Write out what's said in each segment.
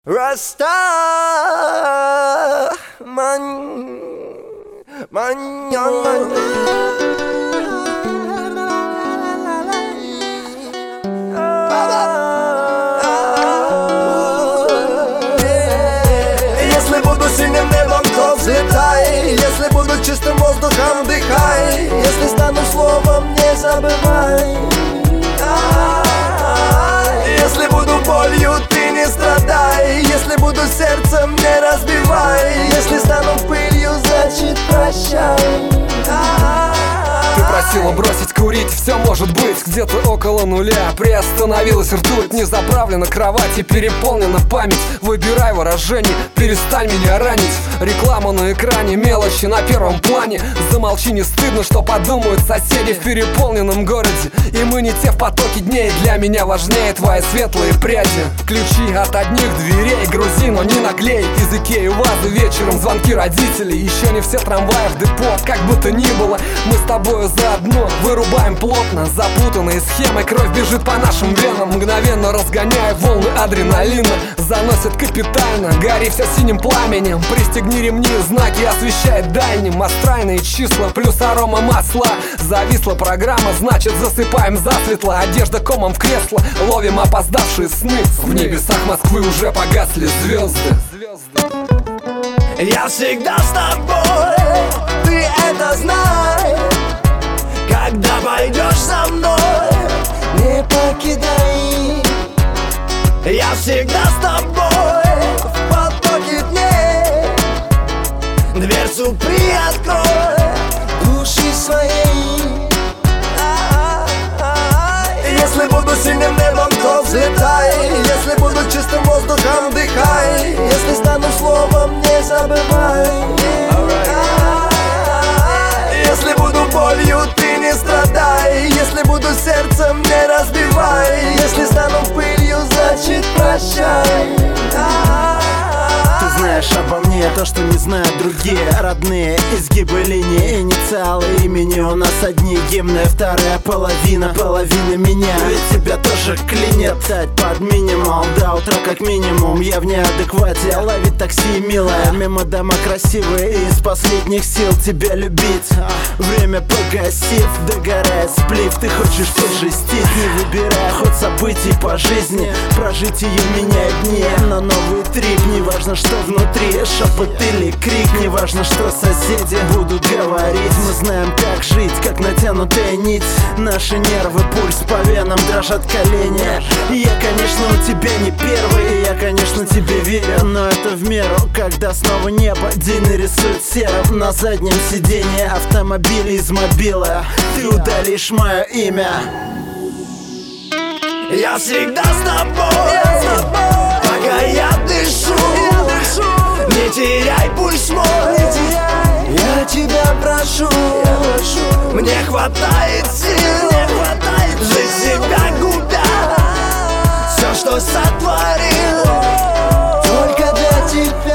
Rasta man, Если буду синим небом, то взлетай. Если буду чистым воздухом, дыхай. Если стану словом, не забывай. Если буду болью, ты не страдай. Если буду сердцем, не разбивай. Если стану пылью, значит прощай. Ты просила бросить курить, все может быть где-то около нуля. Приостановилась ртуть, не заправлена кровать и переполнена память. Выбирай выражение, перестань меня ранить. Реклама на экране, мелочи на первом плане. Замолчи, не стыдно, что подумают соседи в переполненном городе. И мы не те в потоке дней, для меня важнее твои светлые пряди. Ключи от одних дверей грузи, но не наглей. Из Икеи вазы вечером, звонки родителей. Еще не все трамваи в депо, как бы то ни было. Мы с тобою заодно вырубаем плотно запутанные схемы. Кровь бежит по нашим венам, мгновенно разгоняя волны адреналина. Заносит капитально, гори все синим пламенем. Пристегни ремни, знаки освещает дальним. Астральные числа плюс арома масла. Зависла программа, значит засыпаем засветло. Одежда комом в кресло, ловим опоздавшие сны. В небесах Москвы уже погасли звезды. Я всегда с тобой, ты это знай. Когда пойдешь со мной, не покидай. Я всегда с тобой в потоке дней. Дверцу приоткрой души своей. Если буду синим небом, то взлетай. Если буду чистым воздухом, дыхай. Если стану словом, не забывай. Если буду болью, ты не страдай. Если буду сердцем, не разбивай. Если стану пылью, значит прощай. Ты знаешь обо мне то, что не знают другие. Родные изгибы линии, инициалы имени. У нас одни гимны, вторая половина меня. Ведь тебя тоже клинит тать под минимум. До утра как минимум я в неадеквате. Ловить такси, милая, мимо дома красивые. И из последних сил тебя любить. Время погасив, догорает сплив. Ты хочешь пожестить, не выбирая ход событий по жизни. Прожить ее меняет дни на новый трип. Неважно, что внутри, шепот или крик. Неважно, что соседи будут говорить. Мы знаем, как жить, как натянутая нить. Наши нервы, пульс по венам, дрожат колени. Я, конечно, у тебя не первый. Я, конечно, тебе верю, но это в меру. Когда снова небо день нарисует серым. На заднем сиденье автомобиля из мобила ты удалишь мое имя. Я всегда с тобой, пока я дышу. Не теряй пульс мой, я тебя прошу. Мне хватает сил, жить себя губя. Все, что сотворил, только для тебя.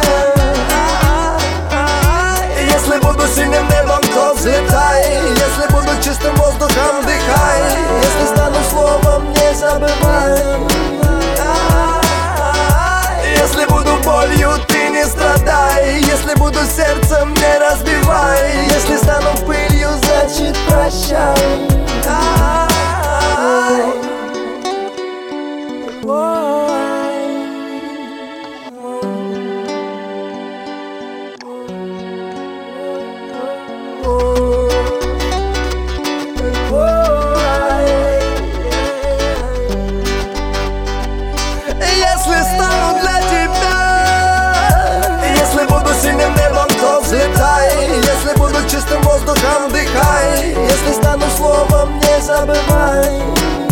Если буду синим небом, то взлетай. Если буду чистым воздухом, дыхай. Если стану словом, не забывай. Если буду болью, ты не страдай. Если буду сердцем, не разбивай. Если стану пылью, значит прощай. Если стану для тебя, если буду синим небом, то взлетай. Если буду чистым воздухом, дыхай. Если стану словом, не забывай.